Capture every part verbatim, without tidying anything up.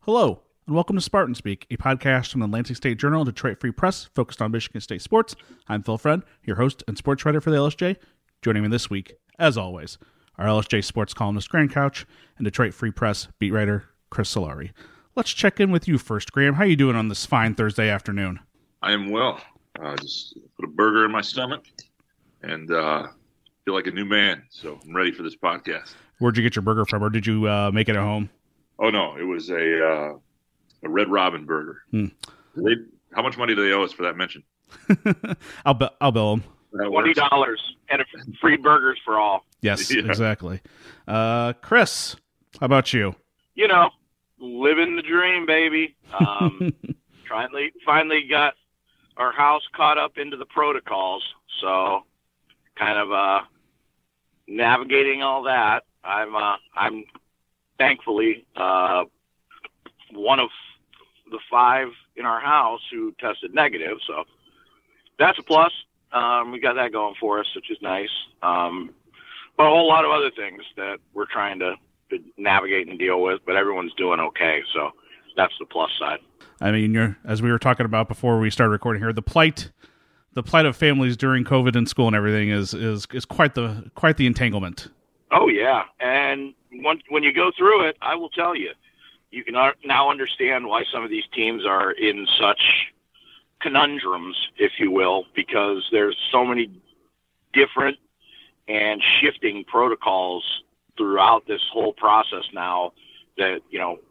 Hello, and welcome to Spartan Speak, a podcast from the Lansing State Journal and Detroit Free Press focused on Michigan State sports. I'm Phil Friend, your host and sports writer for the L S J. Joining me this week, as always, our L S J sports columnist Graham Couch and Detroit Free Press beat writer Chris Solari. Let's check in with you first, Graham. How are you doing on this fine Thursday afternoon? I am well. I uh, just put a burger in my stomach and uh, feel like a new man, so I'm ready for this podcast. Where'd you get your burger from, or did you uh, make it at home? Oh, no, it was a uh, a Red Robin burger. Hmm. They, how much money do they owe us for that mention? I'll, be- I'll bill them. twenty dollars and free burgers for all. Yes, Yeah. exactly. Uh, Chris, how about you? You know, living the dream, baby. Um, finally, finally got our house caught up into the protocols, so kind of uh, navigating all that. I'm, uh, I'm thankfully uh, one of the five in our house who tested negative, so that's a plus. Um, we got that going for us, which is nice. Um, but a whole lot of other things that we're trying to, to navigate and deal with, but everyone's doing okay, so that's the plus side. I mean, you're, as we were talking about before we started recording here, the plight, the plight of families during COVID in school and everything is is is quite the quite the entanglement. Oh yeah, and once, when you go through it, I will tell you, you can now understand why some of these teams are in such conundrums, if you will, because there's so many different and shifting protocols throughout this whole process now that, you know,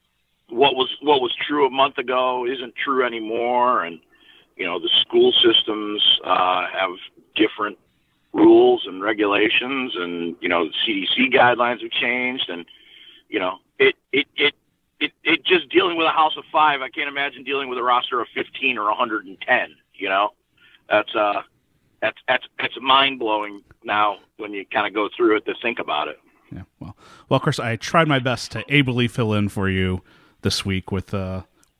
what was what was true a month ago isn't true anymore, and you know the school systems uh, have different rules and regulations, and you know the C D C guidelines have changed, and you know it it it it, it just dealing with a house of five. I can't imagine dealing with a roster of fifteen or one hundred ten. You know, that's uh that's that's that's mind blowing now when you kind of go through it to think about it. Yeah, well, well, of course, I tried my best to ably fill in for you this week with uh,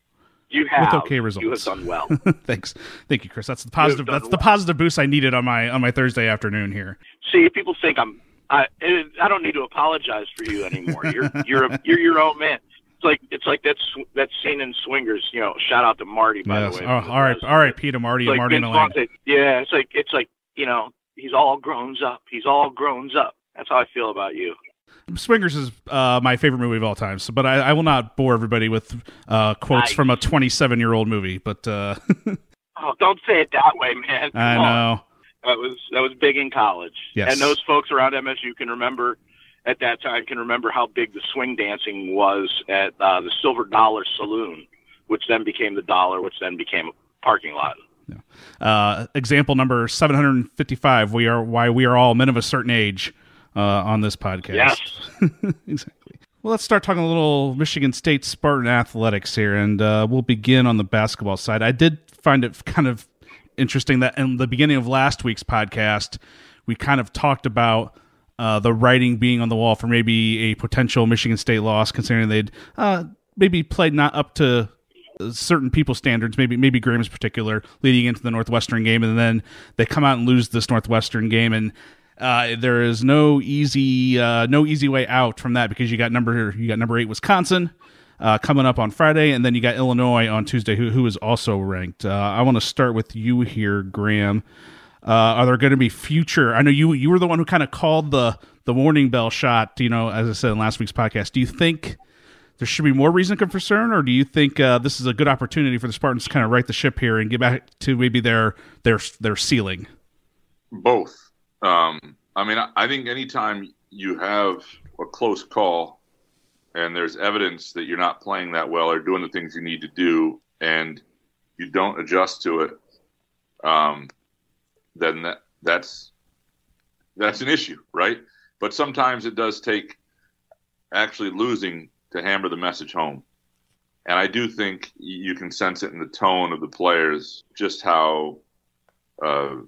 you have with okay results. You have done well. Thanks, thank you, Chris. That's the positive. That's well. the positive boost I needed on my on my Thursday afternoon here. See, people think I'm. I I don't need to apologize for you anymore. You're you're a, you're your own man. It's like it's like that's that scene in Swingers. You know, shout out to Marty by Yes. the way. Oh, all right, all right, Peter, Marty, It's and like Marty and Vince Elaine. Vaughn said, yeah, it's like it's like you know he's all grown up. He's all grown up. That's how I feel about you. Swingers is uh, my favorite movie of all time, so, but I, I will not bore everybody with uh, quotes Nice. from a twenty-seven-year-old movie. But uh, Oh, don't say it that way, man. Come I on. know. That was that was big in college. Yes. And those folks around M S U can remember at that time can remember how big the swing dancing was at uh, the Silver Dollar Saloon, which then became the Dollar, which then became a parking lot. Yeah. Uh, example number seven hundred fifty-five. We are why we are all men of a certain age uh, on this podcast. Yes. Exactly. Well, let's start talking a little Michigan State Spartan athletics here, and uh, we'll begin on the basketball side. I did find it kind of interesting that in the beginning of last week's podcast, we kind of talked about uh, the writing being on the wall for maybe a potential Michigan State loss, considering they'd uh, maybe played not up to certain people's standards, maybe maybe Graham's particular, leading into the Northwestern game, and then they come out and lose this Northwestern game, and uh, there is no easy uh, no easy way out from that, because you got number you got number eight Wisconsin uh, coming up on Friday, and then you got Illinois on Tuesday, who who is also ranked. Uh, I want to start with you here, Graham. Uh, are there going to be future? I know you you were the one who kind of called the the warning bell shot. You know, as I said in last week's podcast, do you think there should be more reason for concern, or do you think uh, this is a good opportunity for the Spartans to kind of right the ship here and get back to maybe their their their ceiling? Both. Um, I mean, I, I think anytime you have a close call and there's evidence that you're not playing that well or doing the things you need to do, and you don't adjust to it, um, then that, that's that's an issue, right? But sometimes it does take actually losing to hammer the message home. And I do think you can sense it in the tone of the players, just how uh,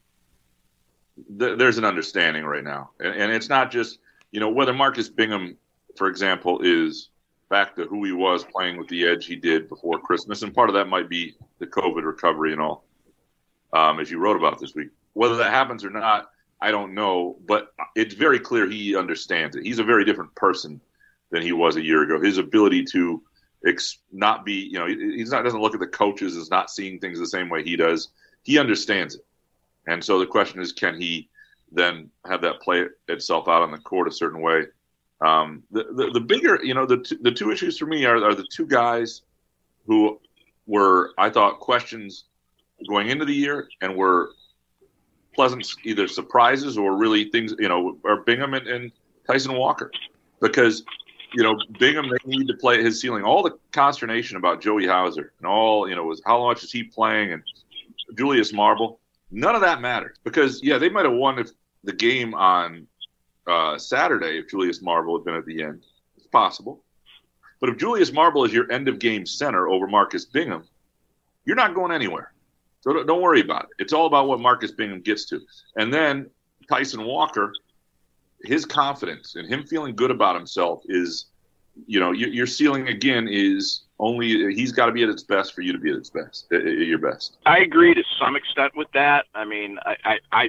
th- there's an understanding right now. And, and it's not just, you know, whether Marcus Bingham, for example, is back to who he was playing with the edge he did before Christmas. And part of that might be the COVID recovery and all, um, as you wrote about this week. Whether that happens or not, I don't know. But it's very clear he understands it. He's a very different person than he was a year ago. His ability to ex- not be, you know, he, he's not doesn't look at the coaches as not seeing things the same way he does. He understands it, and so the question is, can he then have that play itself out on the court a certain way? Um, the, the the bigger, you know, the t- the two issues for me are are the two guys who were, I thought, questions going into the year and were pleasant either surprises or really things, you know, are Bingham and, and Tyson Walker, because, you know, Bingham, they need to play at his ceiling. All the consternation about Joey Hauser and all, you know, was how much is he playing, and Julius Marble, none of that matters, because, yeah, they might have won if the game on uh, Saturday if Julius Marble had been at the end. It's possible. But if Julius Marble is your end-of-game center over Marcus Bingham, you're not going anywhere. So don't, don't worry about it. It's all about what Marcus Bingham gets to. And then Tyson Walker, his confidence and him feeling good about himself is, you know, your, your ceiling, again, is only – he's got to be at its best for you to be at its best, at your best. I agree to some extent with that. I mean, I, I, I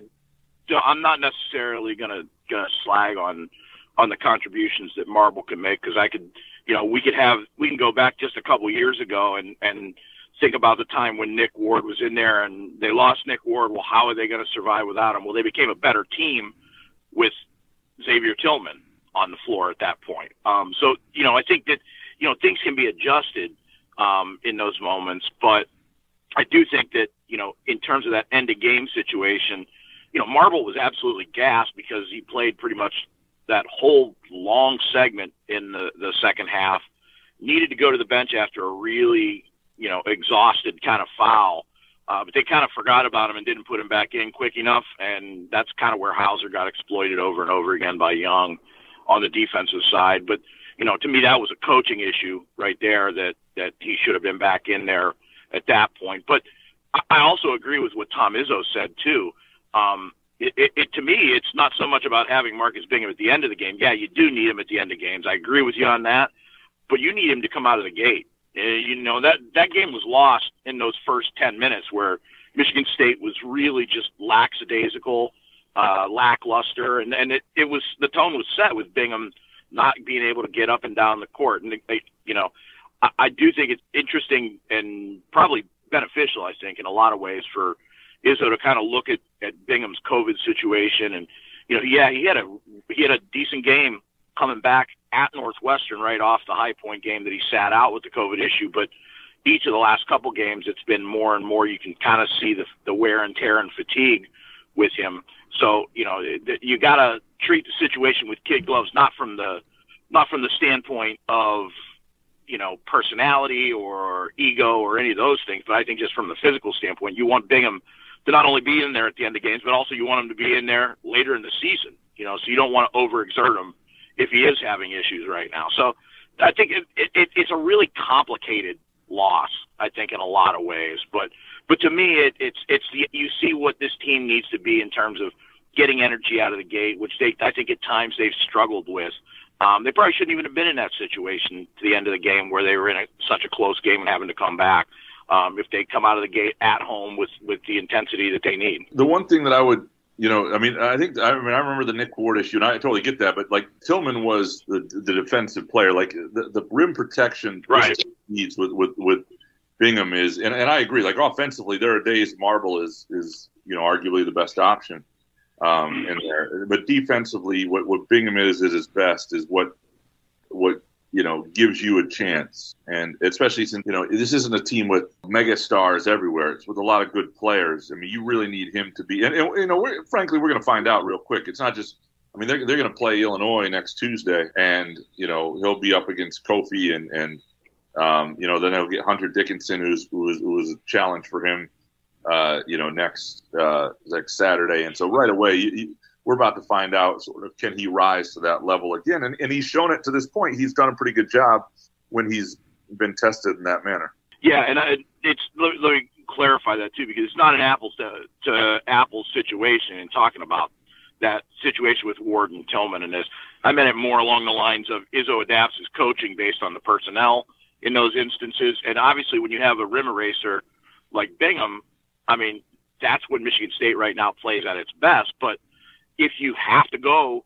I'm not necessarily going to going to slag on on the contributions that Marble can make, because I could – you know, we could have, we can go back just a couple of years ago and, and think about the time when Nick Ward was in there and they lost Nick Ward. Well, how are they going to survive without him? Well, they became a better team with Xavier Tillman on the floor at that point. Um, so, you know, I think that, you know, things can be adjusted um, in those moments, but I do think that, you know, in terms of that end of game situation, you know, Marble was absolutely gassed because he played pretty much that whole long segment in the, the second half, needed to go to the bench after a really, you know, exhausted kind of foul. Uh, but they kind of forgot about him and didn't put him back in quick enough. And that's kind of where Hauser got exploited over and over again by Young on the defensive side. But, you know, to me, that was a coaching issue right there, that, that he should have been back in there at that point. But I also agree with what Tom Izzo said too. Um, It, it, it, to me, it's not so much about having Marcus Bingham at the end of the game. Yeah, you do need him at the end of games. I agree with you on that, but you need him to come out of the gate. Uh, you know, that, that game was lost in those first ten minutes where Michigan State was really just lackadaisical, uh, lackluster, and, and it, it was, the tone was set with Bingham not being able to get up and down the court. And, they, you know, I, I do think it's interesting and probably beneficial, I think, in a lot of ways for Izzo to kind of look at, at Bingham's COVID situation. And, you know, yeah, he had a, he had a decent game coming back at Northwestern right off the High Point game that he sat out with the COVID issue. But each of the last couple games, it's been more and more, you can kind of see the, the wear and tear and fatigue with him. So, you know, you got to treat the situation with kid gloves, not from the, not from the standpoint of, you know, personality or ego or any of those things, but I think just from the physical standpoint, you want Bingham to not only be in there at the end of games, but also you want him to be in there later in the season, you know, so you don't want to overexert him if he is having issues right now. So I think it, it, it's a really complicated loss, I think, in a lot of ways. But but to me, it, it's it's the, you see what this team needs to be in terms of getting energy out of the gate, which they I think at times they've struggled with. Um, they probably shouldn't even have been in that situation to the end of the game where they were in a, such a close game and having to come back. Um, if they come out of the gate at home with, with the intensity that they need. The one thing that I would, you know, I mean, I think, I mean, I remember the Nick Ward issue, and I totally get that, but like Tillman was the the defensive player, like the, the rim protection right. needs with, with, with Bingham is, and, and I agree, like offensively, there are days Marble is, is, you know, arguably the best option um, in there, but defensively, what, what Bingham is, is his best, is what, what, you know, gives you a chance. And especially since, you know, this isn't a team with mega stars everywhere. It's with a lot of good players. I mean, you really need him to be, and, and you know, we're, frankly, we're going to find out real quick. It's not just, I mean, they're, they're going to play Illinois next Tuesday, and, you know, he'll be up against Kofi, and, and um, you know, then they'll get Hunter Dickinson, who's, who was, who was a challenge for him, uh, you know, next, uh, next Saturday. And so right away, you, you, we're about to find out sort of, can he rise to that level again? And, and he's shown it to this point. He's done a pretty good job when he's been tested in that manner. Yeah, and I, it's let, let me clarify that too, because it's not an apples to, to apples situation in talking about that situation with Ward and Tillman and this. I meant it more along the lines of Izzo adapts his coaching based on the personnel in those instances. And obviously when you have a rim eraser like Bingham, I mean, that's when Michigan State right now plays at its best. But if you have to go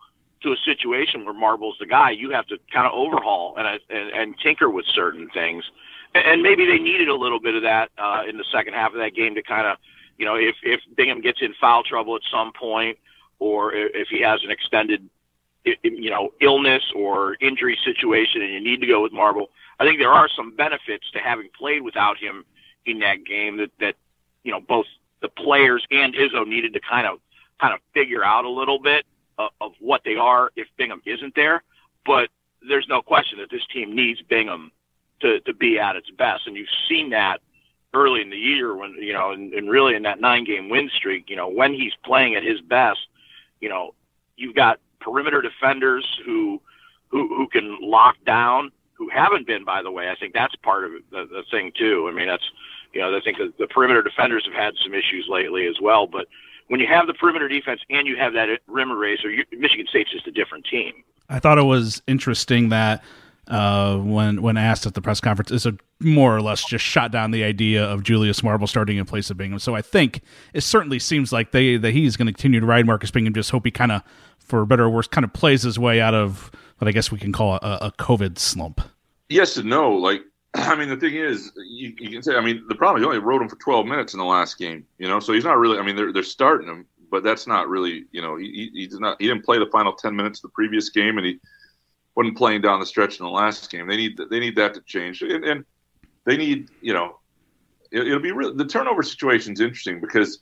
to a situation where Marble's the guy, you have to kind of overhaul and, and and tinker with certain things. And maybe they needed a little bit of that uh, in the second half of that game to kind of, you know, if, if Bingham gets in foul trouble at some point, or if he has an extended, you know, illness or injury situation and you need to go with Marble, I think there are some benefits to having played without him in that game that, that you know, both the players and Izzo needed to kind of kind of figure out a little bit of, of what they are if Bingham isn't there. But there's no question that this team needs Bingham to, to be at its best. And you've seen that early in the year when, you know, and, and really in that nine-game win streak, you know, when he's playing at his best, you know, you've got perimeter defenders who who, who can lock down, who haven't been, by the way. I think that's part of the, the thing, too. I mean, that's, you know, I think the, the perimeter defenders have had some issues lately as well. But when you have the perimeter defense and you have that rim eraser, you, Michigan State's just a different team. I thought it was interesting that uh, when when asked at the press conference, is a more or less just shot down the idea of Julius Marble starting in place of Bingham. So I think it certainly seems like they that he's going to continue to ride Marcus Bingham. Just hope he kind of, for better or worse, kind of plays his way out of what I guess we can call a, a COVID slump. Yes and no. Like, I mean, the thing is, you, you can say, I mean, the problem is you only rode him for twelve minutes in the last game, you know, so he's not really, I mean, they're they're starting him, but that's not really, you know, he he, he's not, he didn't play the final ten minutes of the previous game, and he wasn't playing down the stretch in the last game. They need they need that to change, and, and they need, you know, it, it'll be real. The turnover situation is interesting because,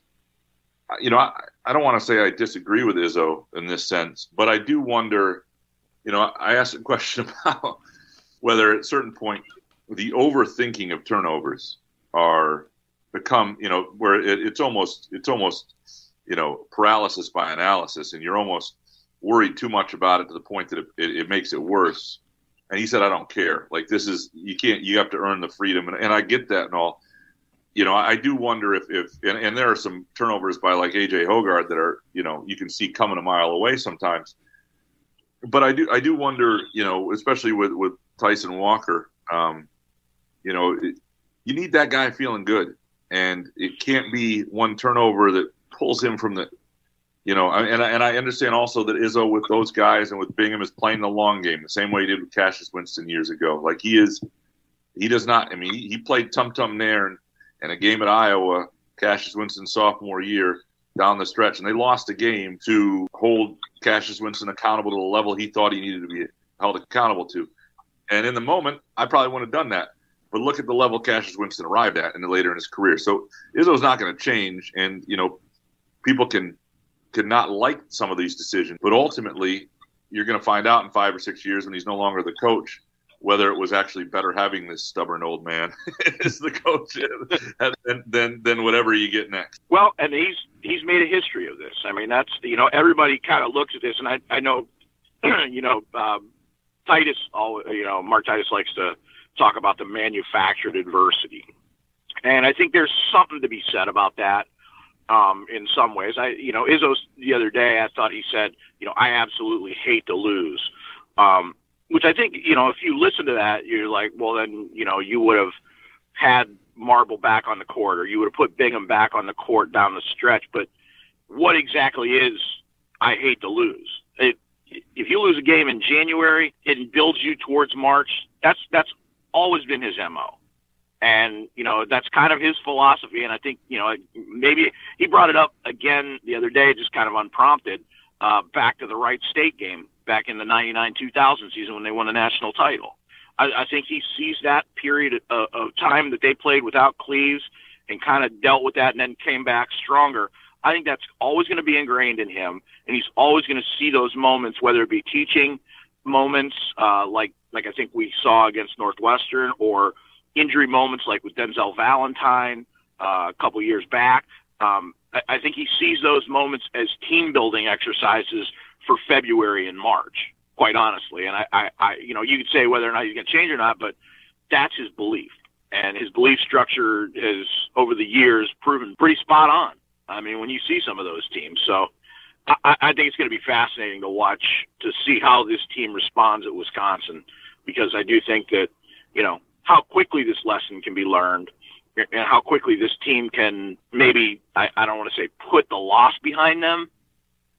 you know, I, I don't want to say I disagree with Izzo in this sense, but I do wonder, you know, I asked a question about whether at a certain point the overthinking of turnovers are become, you know, where it, it's almost it's almost, you know, paralysis by analysis, and you're almost worried too much about it to the point that it, it, it makes it worse. And he said, I don't care. Like, this is, you can't, you have to earn the freedom. And, and I get that and all. You know, I do wonder if, if and, and there are some turnovers by like A J Hoggard that are, you know, you can see coming a mile away sometimes. But I do, I do wonder, you know, especially with, with Tyson Walker, um, you know, it, you need that guy feeling good. And it can't be one turnover that pulls him from the, you know, and I, and I understand also that Izzo with those guys and with Bingham is playing the long game, the same way he did with Cassius Winston years ago. Like he is, he does not, I mean, he, he played tum-tum there and, and a game at Iowa, Cassius Winston's sophomore year down the stretch, and they lost a game to hold Cassius Winston accountable to the level he thought he needed to be held accountable to. And in the moment, I probably wouldn't have done that. But look at the level Cassius Winston arrived at in the later in his career. So Izzo's not going to change, and, you know, people can – could not like some of these decisions, but ultimately you're going to find out in five or six years when he's no longer the coach, whether it was actually better having this stubborn old man as the coach than, than, than whatever you get next. Well, and he's, he's made a history of this. I mean, that's, you know, everybody kind of looks at this, and I, I know, you know, um, Titus, all, you know, Mark Titus likes to talk about the manufactured adversity. And I think there's something to be said about that. Um, in some ways, I, you know, Izzo the other day, I thought he said, you know, I absolutely hate to lose, um, which I think, you know, if you listen to that, you're like, well, then, you know, you would have had Marble back on the court, or you would have put Bingham back on the court down the stretch. But what exactly is I hate to lose? It, if you lose a game in January, it builds you towards March. That's, that's always been his M O. And, you know, that's kind of his philosophy. And I think, you know, maybe he brought it up again the other day, just kind of unprompted, uh, back to the Wright State game back in the ninety-nine two thousand season when they won the national title. I, I think he sees that period of, of time that they played without Cleaves and kind of dealt with that and then came back stronger. I think that's always going to be ingrained in him. And he's always going to see those moments, whether it be teaching moments, uh, like, like I think we saw against Northwestern, or injury moments like with Denzel Valentine uh, a couple years back. Um, I, I think he sees those moments as team-building exercises for February and March, quite honestly. And, I, I, I you know, you could say whether or not he's going to change or not, but that's his belief. And his belief structure has, over the years, proven pretty spot on. I mean, when you see some of those teams. So I, I think it's going to be fascinating to watch, to see how this team responds at Wisconsin, because I do think that, you know, how quickly this lesson can be learned and how quickly this team can maybe, I, I don't want to say put the loss behind them,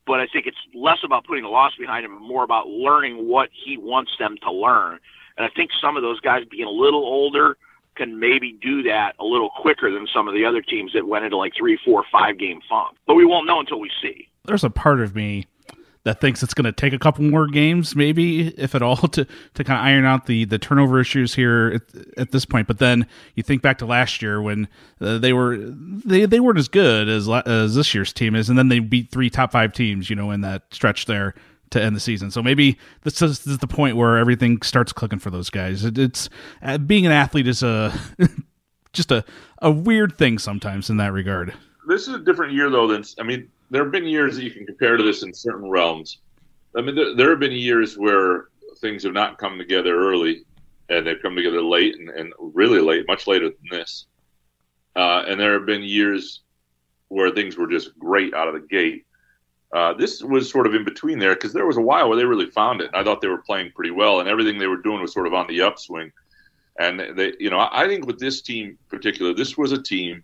but I think it's less about putting a loss behind him and more about learning what he wants them to learn. And I think some of those guys being a little older can maybe do that a little quicker than some of the other teams that went into like three, four, five game funk. But we won't know until we see. There's a part of me that thinks it's going to take a couple more games, maybe, if at all, to, to kind of iron out the, the turnover issues here at, at this point. But then you think back to last year when uh, they were they, they weren't as good as as this year's team is, and then they beat three top five teams, you know, in that stretch there to end the season. So maybe this is, this is the point where everything starts clicking for those guys. It, it's uh, being an athlete is a just a a weird thing sometimes in that regard. This is a different year though than I mean. There have been years that you can compare to this in certain realms. I mean, there, there have been years where things have not come together early, and they've come together late and, and really late, much later than this. Uh, and there have been years where things were just great out of the gate. Uh, this was sort of in between there because there was a while where they really found it. And I thought they were playing pretty well, and everything they were doing was sort of on the upswing. And they, you know, I think with this team in particular, this was a team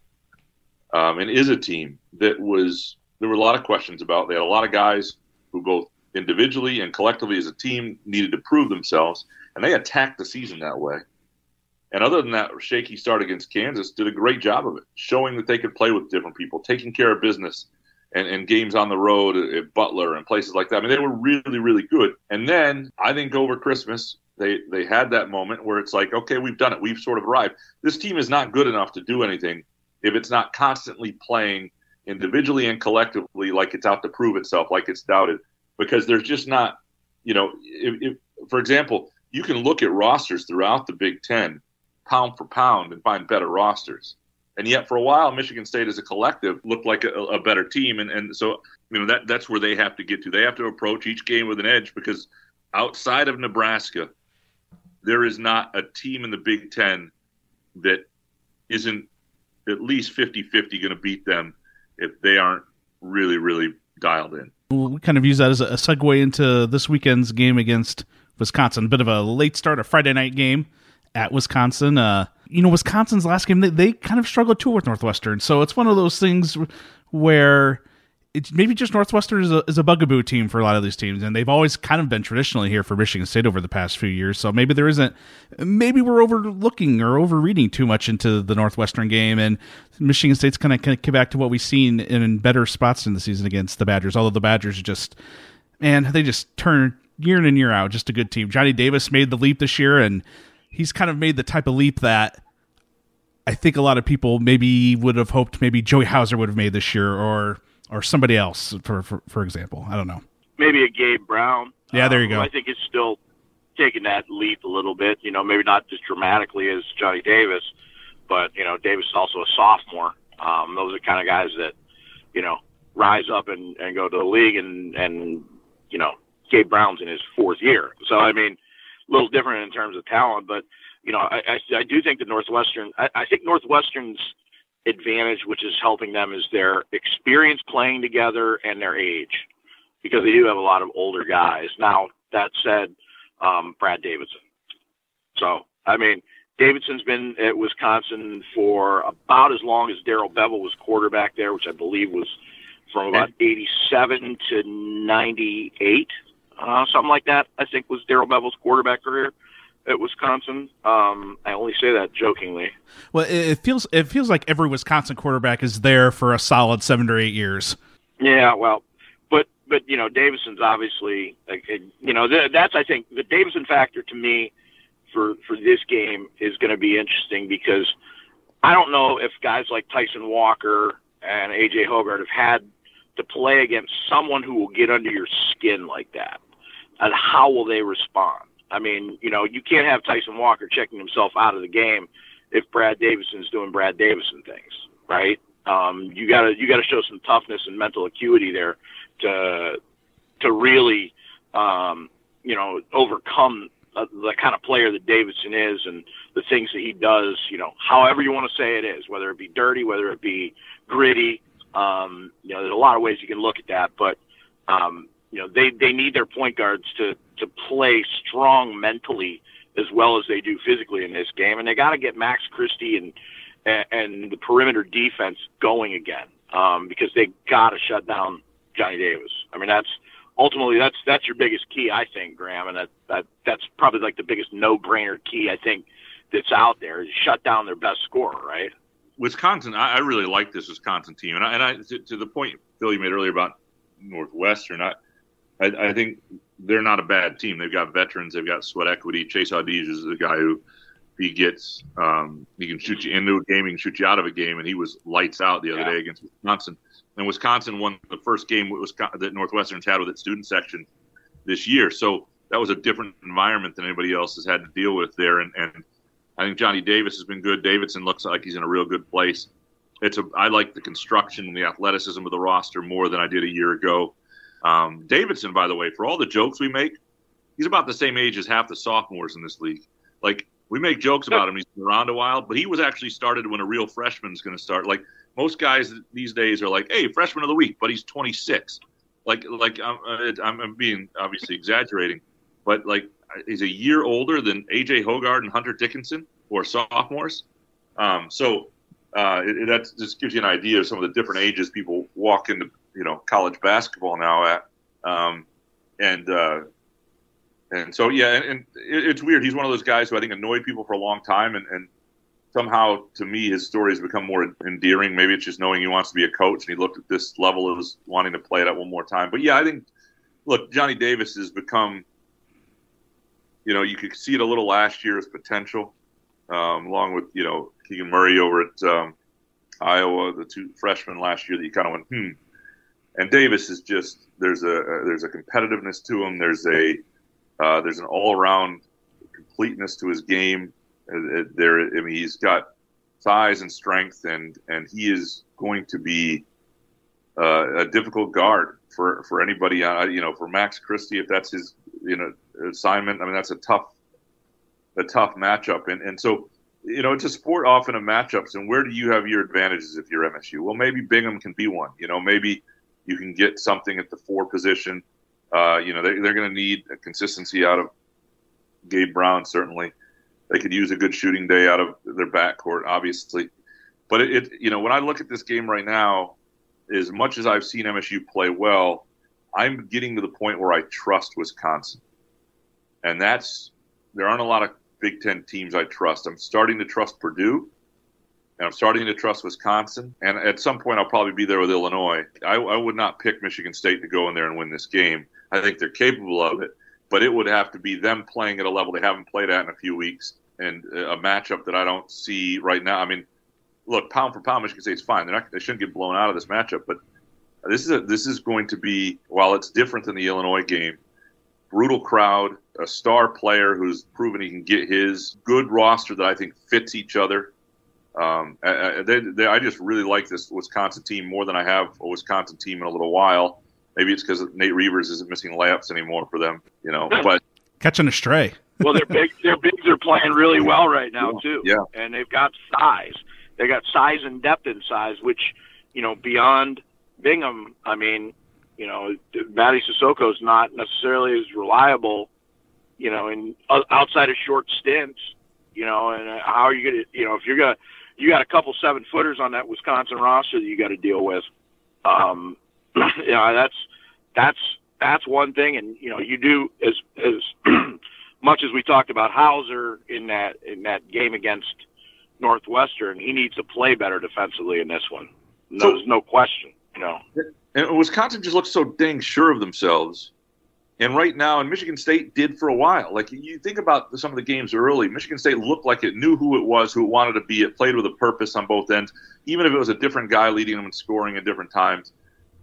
um, and is a team that was. There were a lot of questions about. They had a lot of guys who both individually and collectively as a team needed to prove themselves, and they attacked the season that way. And other than that shaky start against Kansas, did a great job of it, showing that they could play with different people, taking care of business, and, and games on the road at, at Butler and places like that. I mean, they were really, really good. And then I think over Christmas, they, they had that moment where it's like, okay, we've done it. We've sort of arrived. This team is not good enough to do anything if it's not constantly playing individually and collectively like it's out to prove itself, like it's doubted, because there's just not, you know, if, if, for example, you can look at rosters throughout the Big Ten, pound for pound, and find better rosters. And yet for a while, Michigan State as a collective looked like a, a better team. And, and so, you know, that that's where they have to get to. They have to approach each game with an edge because outside of Nebraska, there is not a team in the Big Ten that isn't at least fifty-fifty going to beat them if they aren't really, really dialed in. We'll kind of use that as a segue into this weekend's game against Wisconsin. A bit of a late start, a Friday night game at Wisconsin. Uh, you know, Wisconsin's last game, they, they kind of struggled too with Northwestern. So it's one of those things where it's maybe just Northwestern is a, is a bugaboo team for a lot of these teams, and they've always kind of been traditionally here for Michigan State over the past few years. So maybe there isn't, maybe we're overlooking or overreading too much into the Northwestern game, and Michigan State's kind of, kind of come back to what we've seen in better spots in the season against the Badgers. Although the Badgers just, man, they just turn year in and year out, just a good team. Johnny Davis made the leap this year, and he's kind of made the type of leap that I think a lot of people maybe would have hoped maybe Joey Hauser would have made this year, or or somebody else, for, for for example. I don't know. Maybe a Gabe Brown. Yeah, there you go. Um, I think it's still taking that leap a little bit. You know, maybe not as dramatically as Johnny Davis, but, you know, Davis is also a sophomore. Um, those are kind of guys that, you know, rise up and, and go to the league, and, and, you know, Gabe Brown's in his fourth year. So, I mean, a little different in terms of talent, but, you know, I, I, I do think that Northwestern, I, I think Northwestern's advantage, which is helping them, is their experience playing together and their age, because they do have a lot of older guys. Now, that said, um, Brad Davidson. So, I mean, Davidson's been at Wisconsin for about as long as Darrell Bevel was quarterback there, which I believe was from about eighty-seven to ninety-eight, uh, something like that, I think was Darrell Bevel's quarterback career at Wisconsin. Um, I only say that jokingly. Well, it feels it feels like every Wisconsin quarterback is there for a solid seven or eight years. Yeah, well, but but you know, Davidson's obviously, like, you know, th- that's I think the Davidson factor to me for for this game is going to be interesting, because I don't know if guys like Tyson Walker and A J Hoggard have had to play against someone who will get under your skin like that, and how will they respond? I mean, you know, you can't have Tyson Walker checking himself out of the game if Brad Davidson's doing Brad Davison things, right? Um, you gotta you gotta show some toughness and mental acuity there to to really, um, you know, overcome uh, the kind of player that Davidson is and the things that he does. You know, however you want to say it is, whether it be dirty, whether it be gritty. Um, you know, there's a lot of ways you can look at that, but um, you know, they, they need their point guards to, to play strong mentally as well as they do physically in this game. And they got to get Max Christie and, and, and the perimeter defense going again, um, because they got to shut down Johnny Davis. I mean, that's ultimately that's that's your biggest key, I think, Graham, and that, that that's probably like the biggest no-brainer key I think that's out there is shut down their best scorer, right? Wisconsin, I, I really like this Wisconsin team, and I, and I to, to the point Phil you made earlier about Northwestern, I, I I think they're not a bad team. They've got veterans, they've got sweat equity. Chase Audige is the guy who he gets um, he can shoot you into a game, he can shoot you out of a game, and he was lights out the other yeah. day against Wisconsin. And Wisconsin won the first game that Northwestern's had with its student section this year, so that was a different environment than anybody else has had to deal with there. And, and I think Johnny Davis has been good. Davidson looks like he's in a real good place. It's a I like the construction and the athleticism of the roster more than I did a year ago. Um, Davidson, by the way, for all the jokes we make, he's about the same age as half the sophomores in this league. Like, we make jokes about him. He's been around a while, but he was actually started when a real freshman's going to start. Like, most guys these days are like, hey, freshman of the week, but he's twenty-six. Like, like I'm, I'm being obviously exaggerating, but, like, he's a year older than A J Hoggard and Hunter Dickinson, who are sophomores. Um, so uh, it, that just gives you an idea of some of the different ages people walk into, you know, college basketball now at. Um, and uh, and so, yeah, and, and it, it's weird. He's one of those guys who I think annoyed people for a long time, and, and somehow, to me, his story has become more endearing. Maybe it's just knowing he wants to be a coach, and he looked at this level as wanting to play it out one more time. But, yeah, I think, look, Johnny Davis has become, you know, you could see it a little last year as potential, um, along with, you know, Keegan Murray over at um, Iowa, the two freshmen last year that you kind of went, hmm. And Davis is just, there's a, a there's a competitiveness to him. There's a uh, there's an all-around completeness to his game. Uh, there, I mean, he's got size and strength, and, and he is going to be uh, a difficult guard for, for anybody. Uh, you know, for Max Christie, if that's his, you know, assignment. I mean, that's a tough, a tough matchup. And and so, you know, it's a sport often of matchups. And where do you have your advantages if you're M S U? Well, maybe Bingham can be one. You know, maybe you can get something at the four position. Uh, you know, they, they're going to need a consistency out of Gabe Brown, certainly. They could use a good shooting day out of their backcourt, obviously. But it, it, you know, when I look at this game right now, as much as I've seen M S U play well, I'm getting to the point where I trust Wisconsin. And that's, there aren't a lot of Big Ten teams I trust. I'm starting to trust Purdue, and I'm starting to trust Wisconsin. And at some point, I'll probably be there with Illinois. I, I would not pick Michigan State to go in there and win this game. I think they're capable of it, but it would have to be them playing at a level they haven't played at in a few weeks, and a matchup that I don't see right now. I mean, look, pound for pound, Michigan State's fine. They're not, they shouldn't get blown out of this matchup, but this is a, this is going to be, while it's different than the Illinois game, brutal crowd, a star player who's proven he can get his, good roster that I think fits each other. Um, I, they, they, I just really like this Wisconsin team more than I have a Wisconsin team in a little while. Maybe it's because Nate Reavers isn't missing layups anymore for them, you know. But catching a stray. Well, their big, their bigs are playing really well right now yeah, too. Yeah, and they've got size. They got size and depth in size, which, you know, beyond Bingham, I mean, you know, Matty Sissoko's not necessarily as reliable, you know, in outside of short stints, you know, and how are you going to, you know, if you're going to, you got a couple seven footers on that Wisconsin roster that you got to deal with. Um, you know, that's, that's, that's one thing. And, you know, you do as, as much as we talked about Hauser in that, in that game against Northwestern, he needs to play better defensively in this one. No, there's no question, you know. And Wisconsin just looks so dang sure of themselves. And right now, and Michigan State did for a while. Like, you think about some of the games early, Michigan State looked like it knew who it was, who it wanted to be. It played with a purpose on both ends, even if it was a different guy leading them and scoring at different times.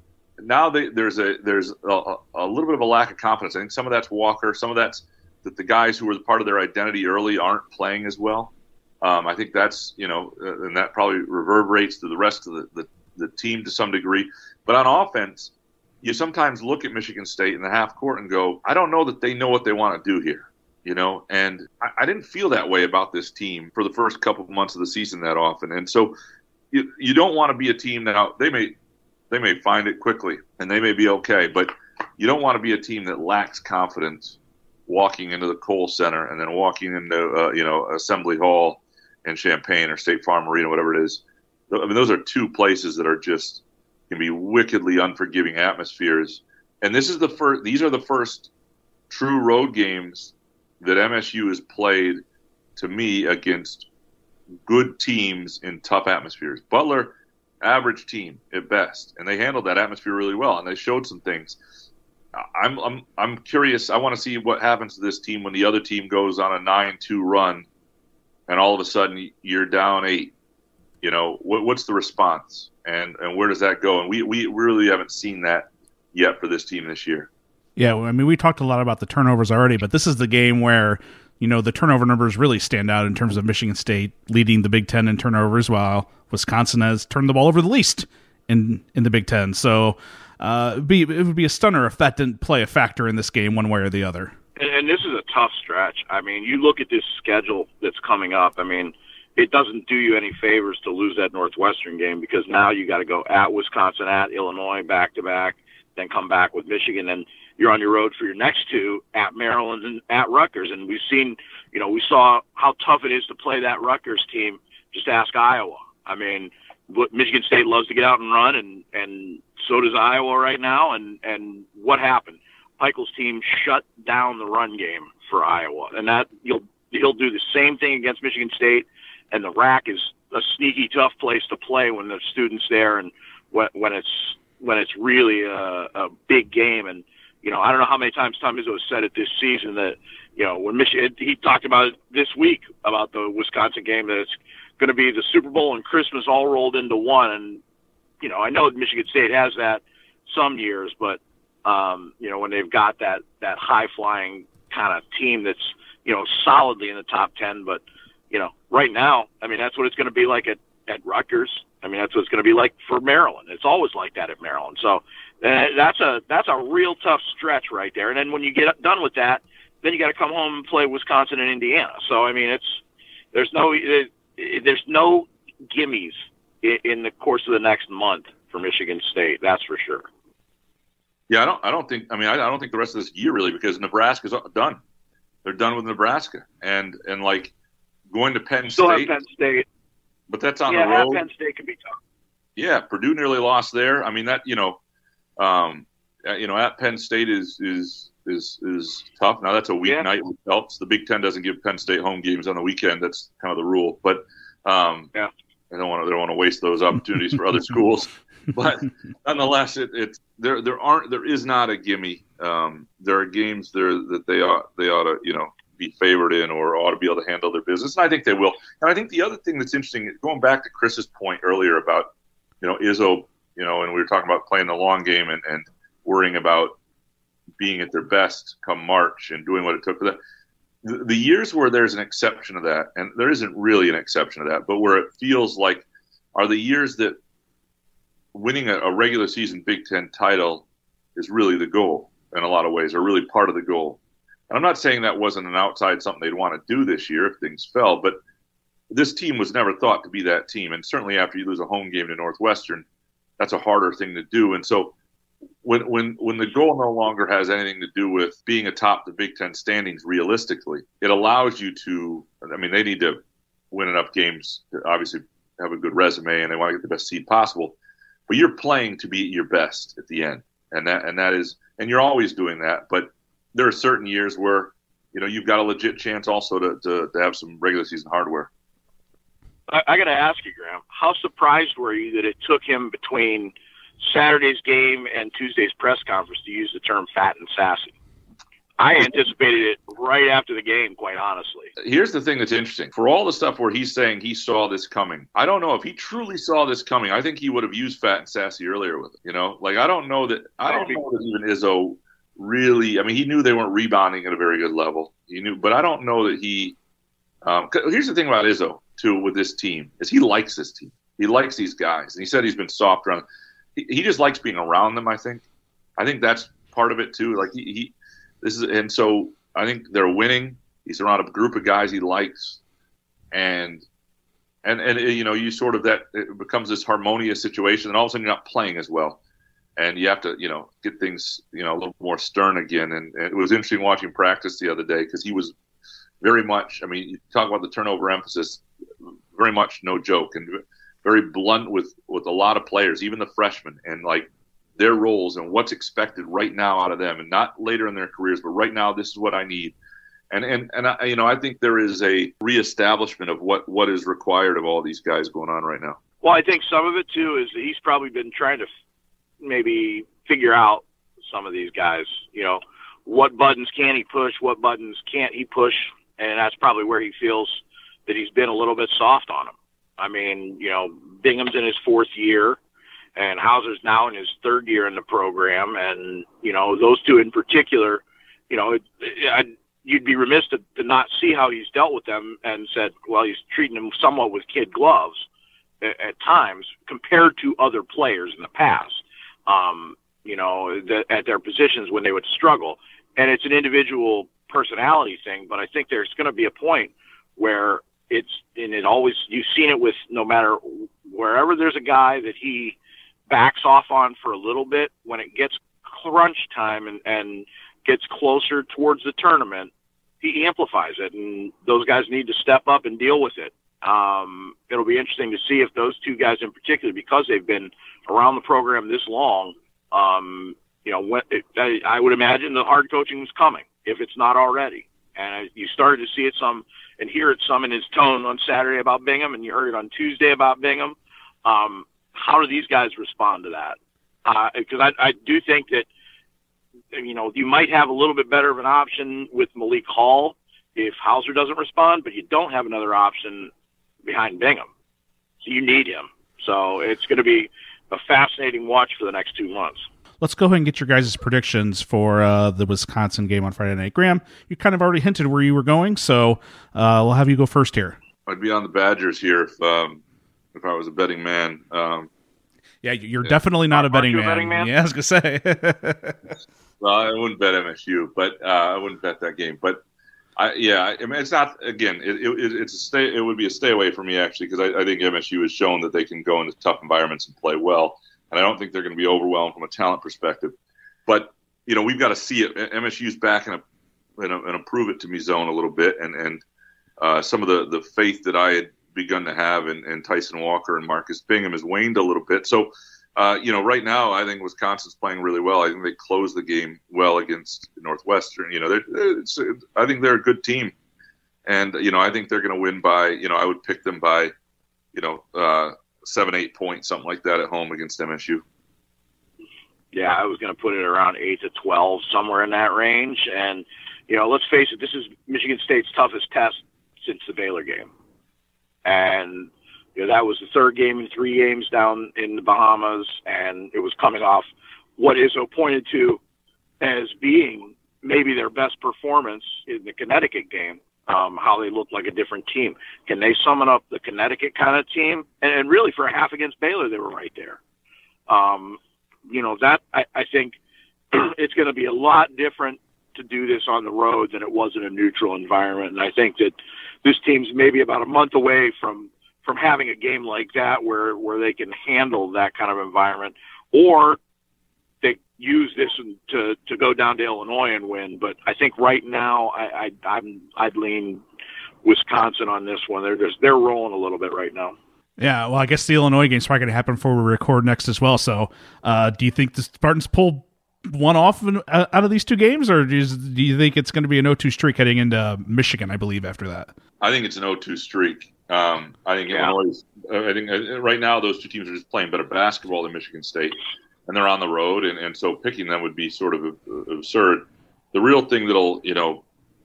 Now they, there's a there's a, a little bit of a lack of confidence. I think some of that's Walker. Some of that's that the guys who were part of their identity early aren't playing as well. Um, I think that's, you know, uh, and that probably reverberates to the rest of the, the, the team to some degree. But on offense, you sometimes look at Michigan State in the half court and go, I don't know that they know what they want to do here, you know. And I, I didn't feel that way about this team for the first couple of months of the season that often. And so you you don't want to be a team that they may they may find it quickly and they may be okay, but you don't want to be a team that lacks confidence walking into the Kohl Center and then walking into uh, you know Assembly Hall in Champaign or State Farm Arena, whatever it is. I mean, those are two places that are just can be wickedly unforgiving atmospheres. and this is the first. These are the first true road games that M S U has played, to me, against good teams in tough atmospheres. Butler, average team at best, and they handled that atmosphere really well, and they showed some things. I'm I'm I'm curious. I want to see what happens to this team when the other team goes on a nine two run, and all of a sudden you're down eight. You know, what, what's the response, and and where does that go? And we we really haven't seen that yet for this team this year. Yeah, I mean, we talked a lot about the turnovers already, but this is the game where, you know, the turnover numbers really stand out in terms of Michigan State leading the Big Ten in turnovers, while Wisconsin has turned the ball over the least in, in the Big Ten. So uh, it'd be, it would be a stunner if that didn't play a factor in this game one way or the other. And, and this is a tough stretch. I mean, you look at this schedule that's coming up. I mean, it doesn't do you any favors to lose that Northwestern game, because now you got to go at Wisconsin, at Illinois, back-to-back, then come back with Michigan, and you're on your road for your next two at Maryland and at Rutgers. And we've seen, you know, we saw how tough it is to play that Rutgers team. Just ask Iowa. I mean, Michigan State loves to get out and run, and, and so does Iowa right now. And, and what happened? Heupel's team shut down the run game for Iowa. And that he'll, he'll do the same thing against Michigan State. And the R A C is a sneaky tough place to play when there's students there, and when, when it's, when it's really a, a big game. And, you know, I don't know how many times Tom Izzo has said it this season that, you know, when Michigan, he talked about it this week about the Wisconsin game, that it's going to be the Super Bowl and Christmas all rolled into one. And, you know, I know Michigan State has that some years, but, um, you know, when they've got that, that high flying kind of team that's, you know, solidly in the top ten, but, you know, right now, I mean, that's what it's going to be like at, at Rutgers. I mean, that's what it's going to be like for Maryland. It's always like that at Maryland. So uh, that's a that's a real tough stretch right there. And then when you get done with that, then you got to come home and play Wisconsin and Indiana. So I mean, it's there's no there's no gimmies in, in the course of the next month for Michigan State. That's for sure. Yeah, I don't I don't think I mean I, I don't think the rest of this year really, because Nebraska's done. They're done with Nebraska, and and like going to Penn Still State. Have Penn State. But that's on yeah, the road. Penn State can be tough. Yeah, Purdue nearly lost there. I mean, that you know, um, you know, at Penn State is is is is tough. Now that's a weeknight, yeah. which helps. The Big Ten doesn't give Penn State home games on the weekend. That's kind of the rule. But um, yeah, I don't want to. They don't want to waste those opportunities for other schools. But nonetheless, it, it's there. There aren't. There is not a gimme. Um, there are games there that they ought they ought to you know. be favored in, or ought to be able to handle their business. And I think they will. And I think the other thing that's interesting, going back to Chris's point earlier about, you know, Izzo, you know, and we were talking about playing the long game and, and worrying about being at their best come March and doing what it took for that. The, the years where there's an exception to that, and there isn't really an exception to that, but where it feels like are the years that winning a, a regular season Big Ten title is really the goal in a lot of ways, or really part of the goal. And I'm not saying that wasn't an outside something they'd want to do this year if things fell, but this team was never thought to be that team. And certainly after you lose a home game to Northwestern, that's a harder thing to do. And so when when when the goal no longer has anything to do with being atop the Big Ten standings realistically, it allows you to – I mean, they need to win enough games to obviously have a good resume, and they want to get the best seed possible. But you're playing to be at your best at the end, and that and that is – and you're always doing that. But there are certain years where, you know, you've got a legit chance also to, to, to have some regular season hardware. I, I got to ask you, Graham, how surprised were you that it took him between Saturday's game and Tuesday's press conference to use the term fat and sassy? I anticipated it right after the game, quite honestly. Here's the thing that's interesting. For all the stuff where he's saying he saw this coming, I don't know if he truly saw this coming. I think he would have used fat and sassy earlier with it. You know, like I don't know that I don't know that even Izzo really, I mean, he knew they weren't rebounding at a very good level. He knew, but I don't know that he. Um, here's the thing about Izzo too with this team is he likes this team. He likes these guys, and he said he's been soft around. He, he just likes being around them. I think. I think that's part of it too. Like he, he, this is, and so I think they're winning. He's around a group of guys he likes, and and and you know, you sort of that it becomes this harmonious situation, and all of a sudden you're not playing as well. And you have to, you know, get things, you know, a little more stern again. And, and it was interesting watching practice the other day because he was very much, I mean, you talk about the turnover emphasis, very much no joke, and very blunt with, with a lot of players, even the freshmen. And, like, their roles and what's expected right now out of them, and not later in their careers, but right now, this is what I need. And and and I, you know, I think there is a reestablishment of what, what is required of all these guys going on right now. Well, I think some of it too is that he's probably been trying to f- maybe figure out some of these guys. You know, what buttons can he push? What buttons can't he push? And that's probably where he feels that he's been a little bit soft on him. I mean, you know, Bingham's in his fourth year, and Hauser's now in his third year in the program, and you know, those two in particular, you know, it, it, I. You'd be remiss to, to not see how he's dealt with them and said, well, he's treating them somewhat with kid gloves at, at times compared to other players in the past, um, you know, the, at their positions when they would struggle. And it's an individual personality thing, but I think there's going to be a point where it's, and it always, you've seen it with no matter wherever there's a guy that he backs off on for a little bit, when it gets crunch time and, and gets closer towards the tournament, he amplifies it, and those guys need to step up and deal with it. Um, it'll be interesting to see if those two guys in particular, because they've been around the program this long, um, you know, when, it, I, I would imagine the hard coaching was coming, if it's not already. And you started to see it some and hear it some in his tone on Saturday about Bingham, and you heard it on Tuesday about Bingham. Um, how do these guys respond to that? Because uh, I, I do think that, you know, you might have a little bit better of an option with Malik Hall if Hauser doesn't respond, but you don't have another option behind Bingham. So you need him. So it's going to be a fascinating watch for the next two months. Let's go ahead and get your guys' predictions for uh, the Wisconsin game on Friday night. Graham, you kind of already hinted where you were going, so uh, we'll have you go first here. I'd be on the Badgers here if um, if I was a betting man. Um, yeah, you're yeah. definitely not a betting, you man. a betting man. Yeah, I was going to say. Well, I wouldn't bet M S U, but uh, I wouldn't bet that game. But I, yeah, I mean, it's not. Again, it, it, it's a stay. It would be a stay away for me actually, because I, I think M S U has shown that they can go into tough environments and play well, and I don't think they're going to be overwhelmed from a talent perspective. But you know, we've got to see it. M S U's back in a in a, in a prove it to me zone a little bit, and and uh, some of the the faith that I had begun to have in, in Tyson Walker and Marcus Bingham has waned a little bit. So. Uh, you know, right now, I think Wisconsin's playing really well. I think they closed the game well against Northwestern. You know, they're, it's, I think they're a good team. And, you know, I think they're going to win by, you know, I would pick them by, you know, uh, seven, eight points, something like that at home against M S U. Yeah, I was going to put it around eight to twelve, somewhere in that range. And, you know, let's face it, this is Michigan State's toughest test since the Baylor game. And, you know, that was the third game in three games down in the Bahamas, and it was coming off what Izzo pointed to as being maybe their best performance in the Connecticut game, um, how they looked like a different team. Can they summon up the Connecticut kind of team? And, and really, for a half against Baylor, they were right there. Um, you know, that I, I think it's going to be a lot different to do this on the road than it was in a neutral environment. And I think that this team's maybe about a month away from from having a game like that where, where they can handle that kind of environment, or they use this to, to go down to Illinois and win. But I think right now I, I, I'm, I'd lean Wisconsin on this one. They're just, they're rolling a little bit right now. Yeah. Well, I guess the Illinois game's probably going to happen before we record next as well. So uh, do you think the Spartans pull one off in, uh, out of these two games, or do you, do you think it's going to be an oh two streak heading into Michigan, I believe, after that? I think it's an oh two streak. Um, I think yeah. Illinois. I think uh, right now those two teams are just playing better basketball than Michigan State, and they're on the road, and, and so picking them would be sort of uh, absurd. The real thing that'll you know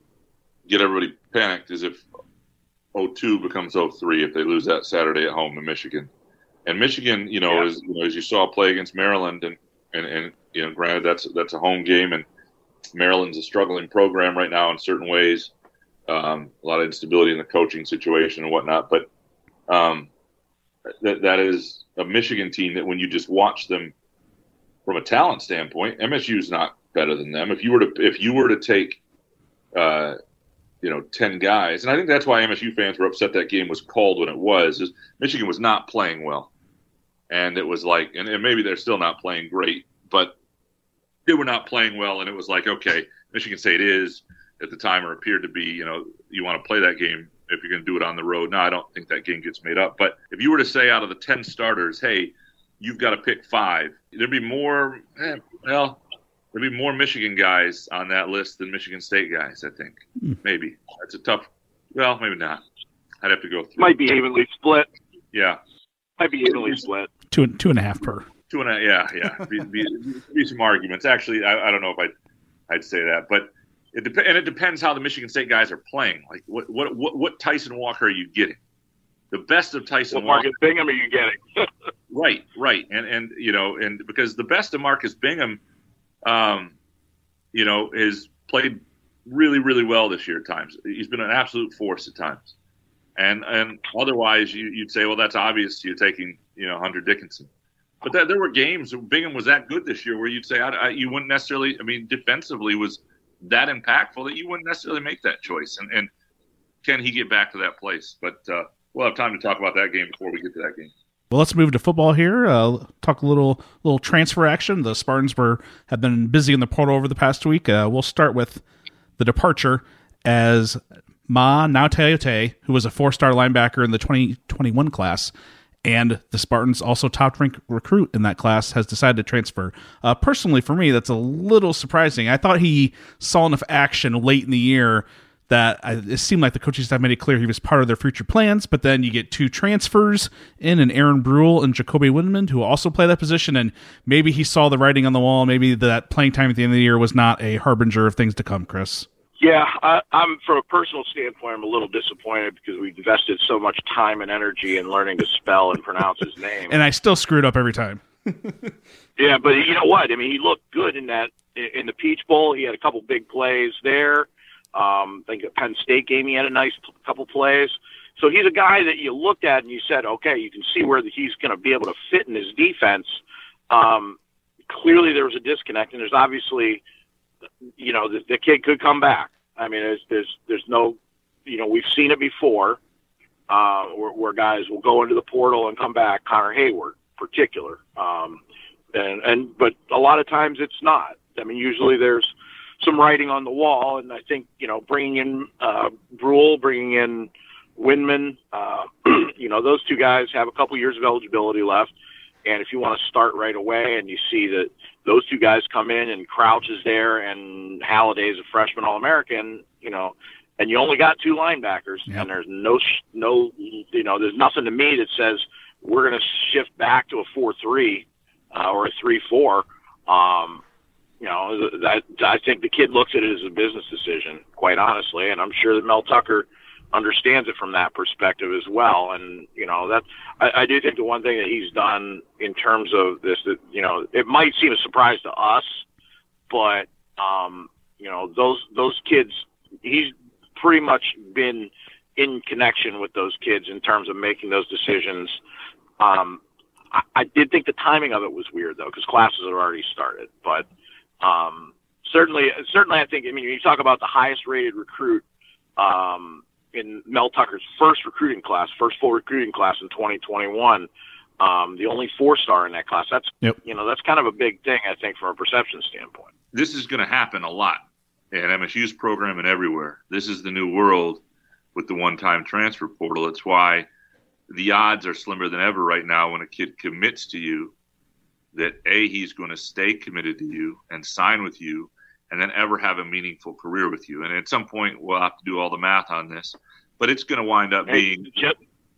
get everybody panicked is if oh two becomes oh three if they lose that Saturday at home to Michigan, and Michigan, you know, yeah. is you know, as you saw play against Maryland, and, and and you know, granted that's that's a home game, and Maryland's a struggling program right now in certain ways. Um, a lot of instability in the coaching situation and whatnot, but um, that that is a Michigan team that when you just watch them from a talent standpoint, M S U is not better than them. If you were to if you were to take uh, you know ten guys, and I think that's why M S U fans were upset that game was called when it was, is Michigan was not playing well, and it was like, and, and maybe they're still not playing great, but they were not playing well, and it was like, okay, Michigan State is. At the time, or appeared to be, you know, you want to play that game if you're going to do it on the road. No, I don't think that game gets made up. But if you were to say out of the ten starters, hey, you've got to pick five. There'd be more, eh, well, there'd be more Michigan guys on that list than Michigan State guys, I think. Mm. Maybe. That's a tough, well, maybe not. I'd have to go through. Might be evenly split. Yeah. Might be evenly split. Two, two and a half per. Two and a, yeah, yeah. Be, be, be some arguments. Actually, I, I don't know if I'd, I'd say that, but it dep- and it depends how the Michigan State guys are playing. Like, what, what, what, what Tyson Walker are you getting? The best of Tyson what Walker. Marcus Bingham are you getting? right, right, and and you know, and because the best of Marcus Bingham, um, you know, has played really, really well this year at times. He's been an absolute force at times, and and otherwise you, you'd say, well, that's obvious. You're taking, you know, Hunter Dickinson. But that, there were games Bingham was that good this year where you'd say I, I, you wouldn't necessarily. I mean, defensively was that impactful that you wouldn't necessarily make that choice. And, and can he get back to that place? But uh, we'll have time to talk about that game before we get to that game. Well, let's move to football here. Uh, talk a little little transfer action. The Spartans were have been busy in the portal over the past week. Uh, we'll start with the departure as Ma Nautaiote, who was a four-star linebacker in the twenty twenty-one class. And the Spartans, also top-ranked recruit in that class, has decided to transfer. Uh, personally, for me, that's a little surprising. I thought he saw enough action late in the year that I, it seemed like the coaching staff made it clear he was part of their future plans. But then you get two transfers in, and Aaron Brule and Jacoby Windman, who also play that position. And maybe he saw the writing on the wall. Maybe that playing time at the end of the year was not a harbinger of things to come, Chris. Yeah, I, I'm from a personal standpoint, I'm a little disappointed because we invested so much time and energy in learning to spell and pronounce his name. And I still screwed up every time. Yeah, but you know what? I mean, he looked good in that in the Peach Bowl. He had a couple big plays there. Um, I think at Penn State game, he had a nice couple plays. So he's a guy that you looked at and you said, okay, you can see where he's going to be able to fit in his defense. Um, clearly, there was a disconnect, and there's obviously, you know, the, the kid could come back. I mean, there's, there's, there's no, you know, we've seen it before, uh, where, where guys will go into the portal and come back. Connor Hayward, particular, um, and and but a lot of times it's not. I mean, usually there's some writing on the wall, and I think, you know, bringing in uh, Brule, bringing in Windman, uh, you know, those two guys have a couple years of eligibility left. And if you want to start right away and you see that those two guys come in and Crouch is there and Halliday's a freshman All-American, you know, and you only got two linebackers, yep. and there's no, no, you know, there's nothing to me that says we're going to shift back to a four three uh, or a three four. Um, you know, that, I think the kid looks at it as a business decision, quite honestly, and I'm sure that Mel Tucker understands it from that perspective as well. And, you know, that I, I do think the one thing that he's done in terms of this, that, you know, it might seem a surprise to us, but, um, you know, those, those kids, he's pretty much been in connection with those kids in terms of making those decisions. Um, I, I did think the timing of it was weird though, because classes had already started, but, um, certainly, certainly I think, I mean, you talk about the highest rated recruit, um, in Mel Tucker's first recruiting class, first full recruiting class in twenty twenty-one, um, the only four-star in that class. That's, yep. you know, that's kind of a big thing, I think, from a perception standpoint. This is going to happen a lot in M S U's program and everywhere. This is the new world with the one-time transfer portal. It's why the odds are slimmer than ever right now when a kid commits to you that, A, he's going to stay committed to you and sign with you, and then ever have a meaningful career with you. And at some point, we'll have to do all the math on this, but it's going to wind up hey, being. Just,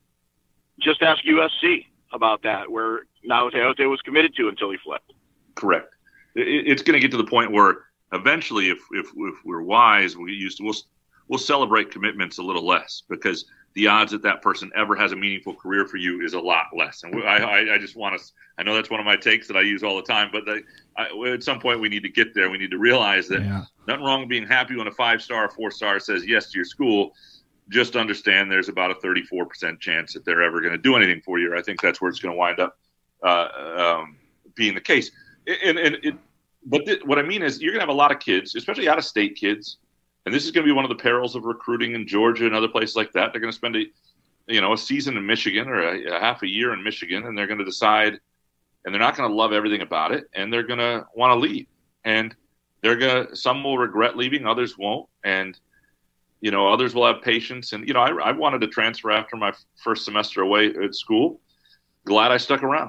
just ask U S C about that, where Nautaiote was committed to until he flipped. Correct. It, it's going to get to the point where eventually, if if, if we're wise, we used to, we'll we'll celebrate commitments a little less, because the odds that that person ever has a meaningful career for you is a lot less. And I, I, I just want to, I know that's one of my takes that I use all the time, but the, I, at some point we need to get there. We need to realize that yeah. nothing wrong with being happy when a five-star or four-star says yes to your school. Just understand there's about a thirty-four percent chance that they're ever going to do anything for you. I think that's where it's going to wind up uh, um, being the case. And, and it, but th- what I mean is you're going to have a lot of kids, especially out-of-state kids, and this is going to be one of the perils of recruiting in Georgia and other places like that. They're going to spend a, you know, a season in Michigan or a, a half a year in Michigan, and they're going to decide, and they're not going to love everything about it, and they're going to want to leave. And they're going to, some will regret leaving, others won't. And, you know, others will have patience. And, you know, I, I wanted to transfer after my first semester away at school. Glad I stuck around.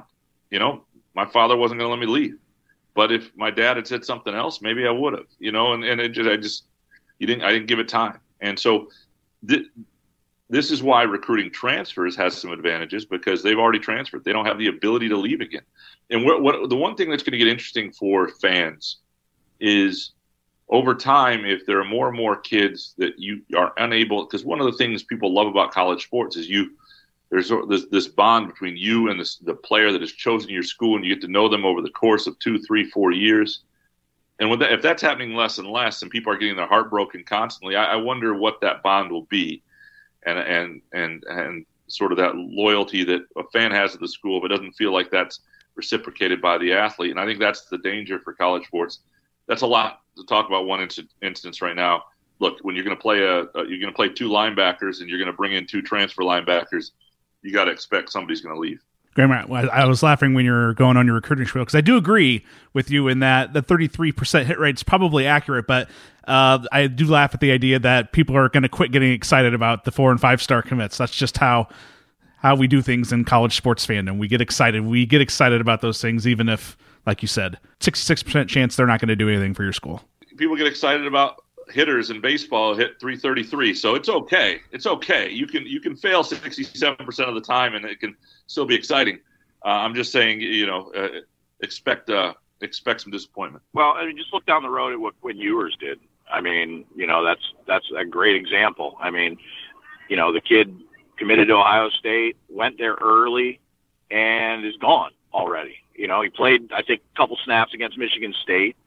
you know, my father wasn't going to let me leave. But if my dad had said something else, maybe I would have, you know, and, and it just, I just, you didn't, I didn't give it time. And so th- this is why recruiting transfers has some advantages, because they've already transferred. They don't have the ability to leave again. And what, what the one thing that's going to get interesting for fans is over time, if there are more and more kids that you are unable, because one of the things people love about college sports is you, there's this, this bond between you and this, the player that has chosen your school, and you get to know them over the course of two, three, four years. And with that, if that's happening less and less, and people are getting their heart broken constantly, I, I wonder what that bond will be, and and and and sort of that loyalty that a fan has to the school, but doesn't feel like that's reciprocated by the athlete. And I think that's the danger for college sports. That's a lot to talk about one inst- instance right now. Look, when you're going to play a, a you're going to play two linebackers, and you're going to bring in two transfer linebackers, you got to expect somebody's going to leave. Graham, I was laughing when you're going on your recruiting spiel, because I do agree with you in that the thirty-three percent hit rate is probably accurate, but uh, I do laugh at the idea that people are going to quit getting excited about the four and five star commits. That's just how how we do things in college sports fandom. We get excited. We get excited about those things, even if, like you said, sixty-six percent chance they're not going to do anything for your school. People get excited about hitters in baseball hit three thirty-three, so it's okay. It's okay. You can you can fail sixty-seven percent of the time, and it can still be exciting. Uh, I'm just saying, you know, uh, expect uh, expect some disappointment. Well, I mean, just look down the road at what Quinn Ewers did. I mean, you know, that's that's a great example. I mean, you know, the kid committed to Ohio State, went there early, and is gone already. You know, he played, I think, a couple snaps against Michigan State,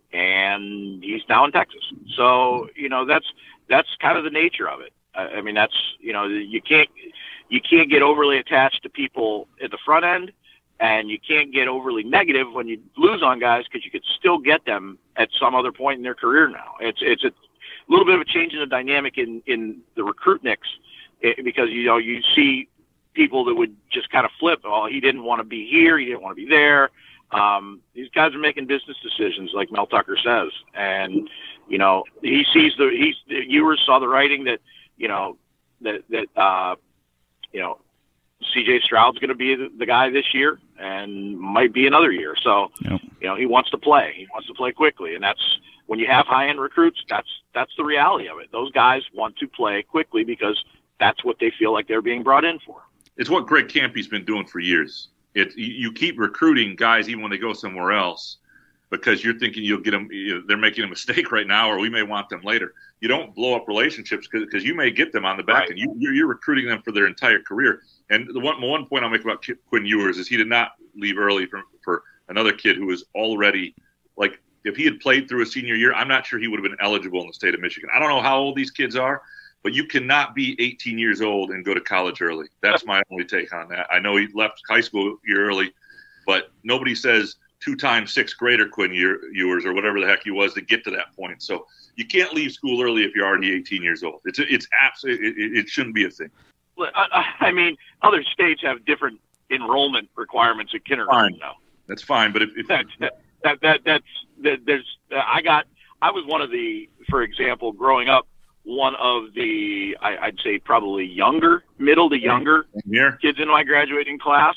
and he's now in Texas. So, you know, that's that's kind of the nature of it. I, I mean, that's, you know, you can't you can't get overly attached to people at the front end, and you can't get overly negative when you lose on guys, because you could still get them at some other point in their career now. It's it's a little bit of a change in the dynamic in, in the recruitniks, because, you know, you see people that would just kind of flip. Oh, he didn't want to be here. He didn't want to be there. Um, these guys are making business decisions, like Mel Tucker says. And, you know, he sees the, he's, the Ewers saw the writing that, you know, that, that, uh, you know, C J Stroud's going to be the, the guy this year and might be another year. So, yep. you know, he wants to play, he wants to play quickly. And that's, when you have high end recruits, that's, that's the reality of it. Those guys want to play quickly because that's what they feel like they're being brought in for. It's what Greg Kampe's been doing for years. It, you keep recruiting guys even when they go somewhere else, because you're thinking you'll get them. You know, they're making a mistake right now, or we may want them later. You don't blow up relationships because you may get them on the back right. end. You, you're, you're recruiting them for their entire career. And the one one point I'll make about Quinn Ewers is he did not leave early for, for another kid who was already, like, if he had played through a senior year, I'm not sure he would have been eligible in the state of Michigan. I don't know how old these kids are, but you cannot be eighteen years old and go to college early. That's my only take on that. I know he left high school year early, but nobody says two times sixth grader Quinn Ewers or whatever the heck he was to get to that point. So you can't leave school early if you're already eighteen years old. It's it's absolutely it, it shouldn't be a thing. I, I mean, other states have different enrollment requirements at kindergarten fine. now. That's fine, but if, if that, that, that that that's that, there's uh, I got I was one of the, for example, growing up, one of the, I, I'd say probably younger, middle to younger yeah. kids in my graduating class.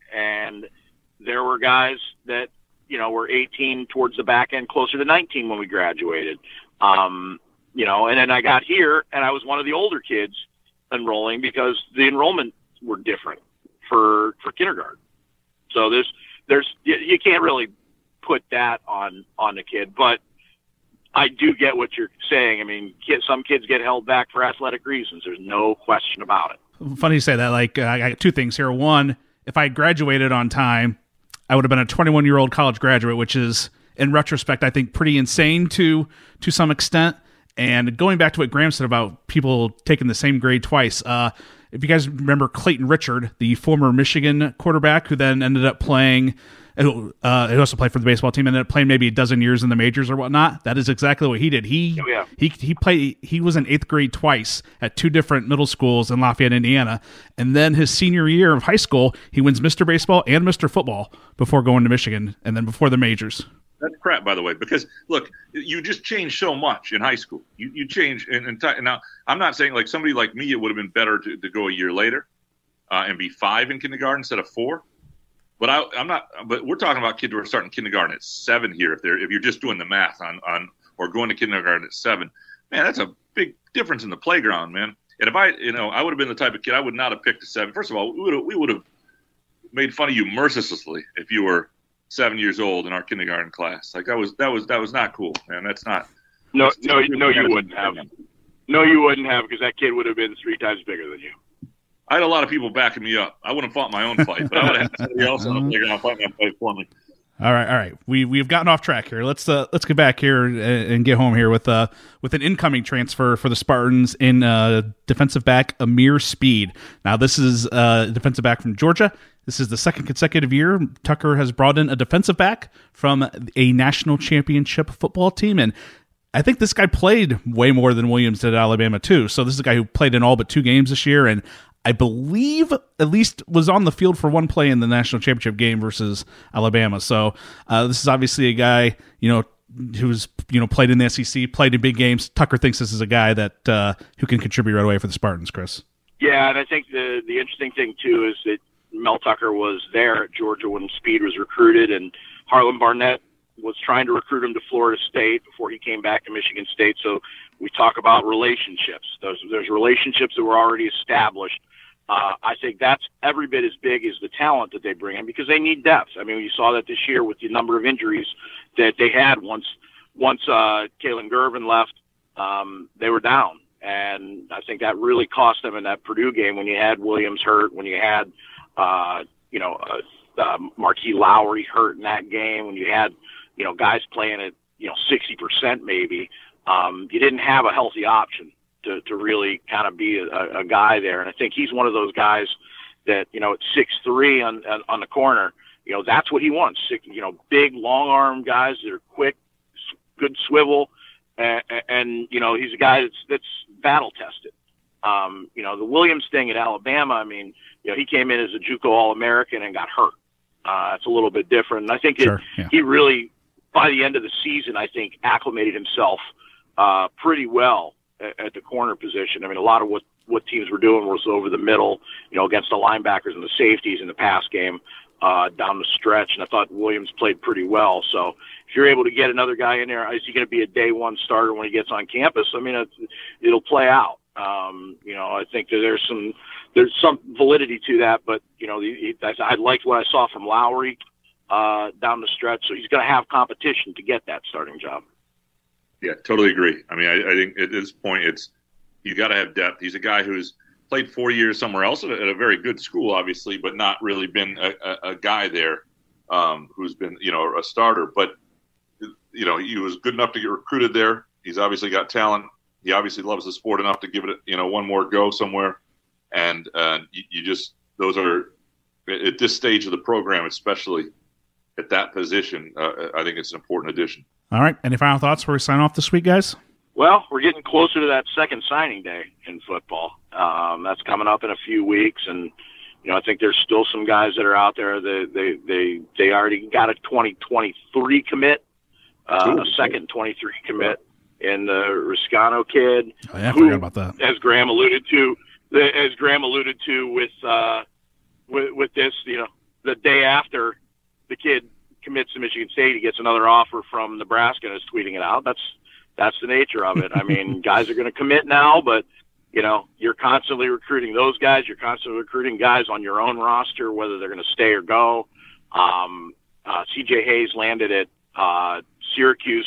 And there were guys that, you know, were eighteen towards the back end, closer to nineteen when we graduated. Um, you know, and then I got here and I was one of the older kids enrolling because the enrollment were different for, for kindergarten. So there's, there's, you, you can't really put that on, on the kid, but I do get what you're saying. I mean, kids, some kids get held back for athletic reasons. There's no question about it. Funny you say that. Like, uh, I got two things here. One, if I had graduated on time, I would have been a twenty-one-year-old college graduate, which is, in retrospect, I think pretty insane to to some extent. And going back to what Graham said about people taking the same grade twice, uh, if you guys remember Clayton Richard, the former Michigan quarterback who then ended up playing – Uh, he also played for the baseball team and ended up playing maybe a dozen years in the majors or whatnot. That is exactly what he did. He oh, yeah. he he played. He was in eighth grade twice at two different middle schools in Lafayette, Indiana, and then his senior year of high school, he wins Mister Baseball and Mister Football before going to Michigan, and then before the majors. That's crap, by the way, because look, you just changed so much in high school. You you change, and, and t- now I'm not saying like somebody like me, it would have been better to, to go a year later uh, and be five in kindergarten instead of four. But I, I'm not. But we're talking about kids who are starting kindergarten at seven here. If they're if you're just doing the math on on or going to kindergarten at seven, man, that's a big difference in the playground, man. And if I, you know, I would have been the type of kid I would not have picked a seven. First of all, we would have, we would have made fun of you mercilessly if you were seven years old in our kindergarten class. Like that was that was that was not cool, man. That's not. No, that's no, no, you wouldn't have. No, you wouldn't have, because that kid would have been three times bigger than you. I had a lot of people backing me up. I wouldn't have fought my own fight, but I would have had somebody else on the playground fight my fight for me. All right, all right. We we've gotten off track here. Let's uh, let's get back here and, and get home here with uh with an incoming transfer for the Spartans in uh, defensive back Amir Speed. Now this is uh defensive back from Georgia. This is the second consecutive year Tucker has brought in a defensive back from a national championship football team, and I think this guy played way more than Williams did at Alabama too. So this is a guy who played in all but two games this year, and I believe at least was on the field for one play in the national championship game versus Alabama. So uh, this is obviously a guy, you know, who's, you know, played in the S E C, played in big games. Tucker thinks this is a guy that uh, who can contribute right away for the Spartans, Chris. Yeah, and I think the the interesting thing too is that Mel Tucker was there at Georgia when Speed was recruited, and Harlan Barnett was trying to recruit him to Florida State before he came back to Michigan State. So we talk about relationships. There's, there's relationships that were already established. Uh, I think that's every bit as big as the talent that they bring in, because they need depth. I mean, you saw that this year with the number of injuries that they had once once uh, Kalen Gervin left, um, they were down. And I think that really cost them in that Purdue game when you had Williams hurt, when you had, uh, you know, uh, uh, Marquis Lowry hurt in that game, when you had, you know, guys playing at, you know, sixty percent maybe. Um, you didn't have a healthy option to, to really kind of be a, a guy there. And I think he's one of those guys that, you know, at six three on, on, on the corner, you know, that's what he wants. Six, you know, big, long-arm guys that are quick, good swivel, and, and, you know, he's a guy that's, that's battle-tested. Um, you know, the Williams thing at Alabama, I mean, you know, he came in as a JUCO All-American and got hurt. Uh, it's a little bit different. And I think sure, it, yeah. he really, by the end of the season, I think acclimated himself uh, pretty well at the corner position. I mean, a lot of what, what teams were doing was over the middle, you know, against the linebackers and the safeties in the pass game uh, down the stretch. And I thought Williams played pretty well. So if you're able to get another guy in there, is he going to be a day one starter when he gets on campus? I mean, it, it'll play out. Um, you know, I think that there's some, there's some validity to that, but you know, the, I, I liked what I saw from Lowry uh, down the stretch. So he's going to have competition to get that starting job. Yeah, totally agree. I mean, I, I think at this point, it's you got to have depth. He's a guy who's played four years somewhere else at a, at a very good school, obviously, but not really been a, a, a guy there um, who's been, you know, a starter. But, you know, he was good enough to get recruited there. He's obviously got talent. He obviously loves the sport enough to give it, you know, one more go somewhere. And uh, you, you just those are at this stage of the program, especially at that position. Uh, I think it's an important addition. All right. Any final thoughts before we sign off this week, guys? Well, we're getting closer to that second signing day in football. Um, that's coming up in a few weeks, and you know I think there's still some guys that are out there that they they they already got a twenty twenty-three commit, uh, a second twenty-three commit in the Riscano kid. Oh, yeah, I who, forgot about that. As Graham alluded to, as Graham alluded to with uh, with with this, you know, the day after the kid commits to Michigan State, he gets another offer from Nebraska and is tweeting it out. That's that's the nature of it. I mean, guys are going to commit now, but you know, you're constantly recruiting those guys. You're constantly recruiting guys on your own roster, whether they're going to stay or go. Um, uh, C J Hayes landed at uh, Syracuse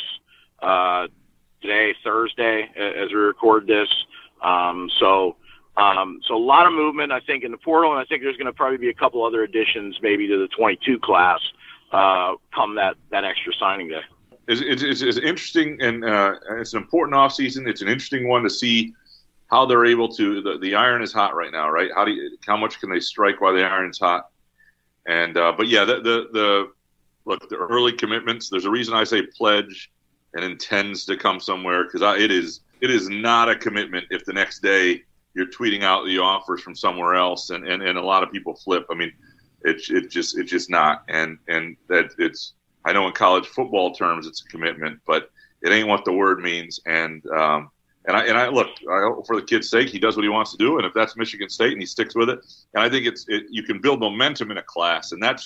uh, today, Thursday, as we record this. Um, so. Um, so a lot of movement, I think, in the portal, and I think there's going to probably be a couple other additions maybe to the twenty-two class uh, come that, that extra signing day. It's, it's, it's interesting, and uh, it's an important offseason. It's an interesting one to see how they're able to the, – the iron is hot right now, right? How do you, how much can they strike while the iron's hot? And uh, But, yeah, the, the, the look, the early commitments, there's a reason I say pledge and intends to come somewhere, because it is it is not a commitment if the next day – you're tweeting out the offers from somewhere else, and, and, and a lot of people flip. I mean, it's it just it's just not, and and that it's. I know in college football terms it's a commitment, but it ain't what the word means. And um, and I and I look, I hope for the kid's sake, he does what he wants to do, and if that's Michigan State and he sticks with it, and I think it's it, you can build momentum in a class, and that's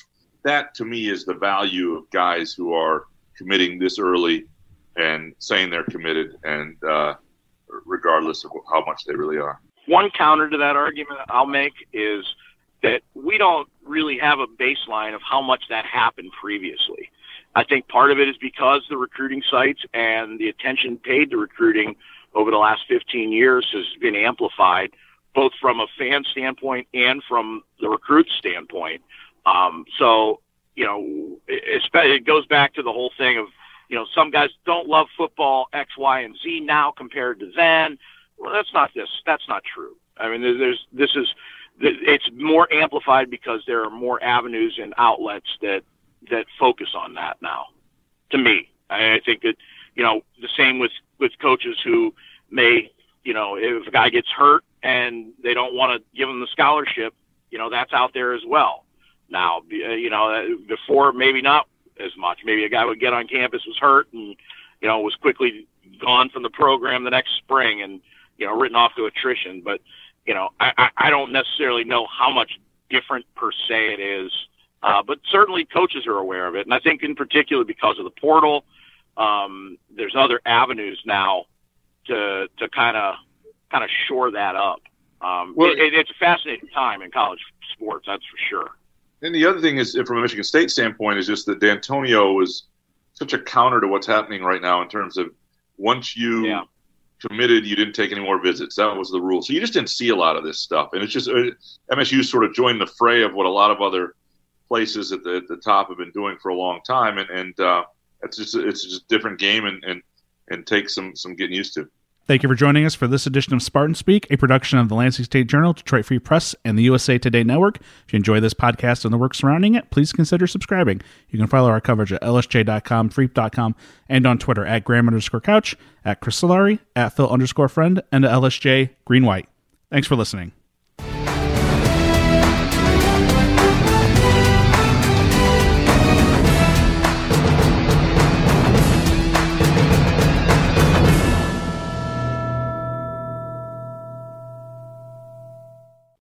that to me is the value of guys who are committing this early and saying they're committed, and uh, regardless of how much they really are. One counter to that argument I'll make is that we don't really have a baseline of how much that happened previously. I think part of it is because the recruiting sites and the attention paid to recruiting over the last fifteen years has been amplified, both from a fan standpoint and from the recruit standpoint. Um, so, you know, it, it goes back to the whole thing of, you know, some guys don't love football X, Y, and Z now compared to then. Well, that's not this. That's not true. I mean, there's this is it's more amplified because there are more avenues and outlets that that focus on that now. To me, I, I think that, you know, the same with with coaches who may, you know, if a guy gets hurt and they don't want to give him the scholarship, you know, that's out there as well. Now, you know, before maybe not as much. Maybe a guy would get on campus, was hurt, and, you know, was quickly gone from the program the next spring and, you know, written off to attrition. But, you know, I, I don't necessarily know how much different per se it is. Uh, but certainly coaches are aware of it. And I think in particular because of the portal, um, there's other avenues now to to kind of kind of shore that up. Um, well, it, it's a fascinating time in college sports, that's for sure. And the other thing is, from a Michigan State standpoint, is just that D'Antonio was such a counter to what's happening right now in terms of once you yeah. committed, you didn't take any more visits. That was the rule. So you just didn't see a lot of this stuff. And it's just uh, M S U sort of joined the fray of what a lot of other places at the, at the top have been doing for a long time. And, and uh, it's just it's just a different game and, and, and takes some, some getting used to. Thank you for joining us for this edition of Spartan Speak, a production of the Lansing State Journal, Detroit Free Press, and the U S A Today Network. If you enjoy this podcast and the work surrounding it, please consider subscribing. You can follow our coverage at L S J dot com, freep dot com, and on Twitter at Graham underscore couch, at Chris Solari, at Phil underscore friend, and at L S J Green White. Thanks for listening.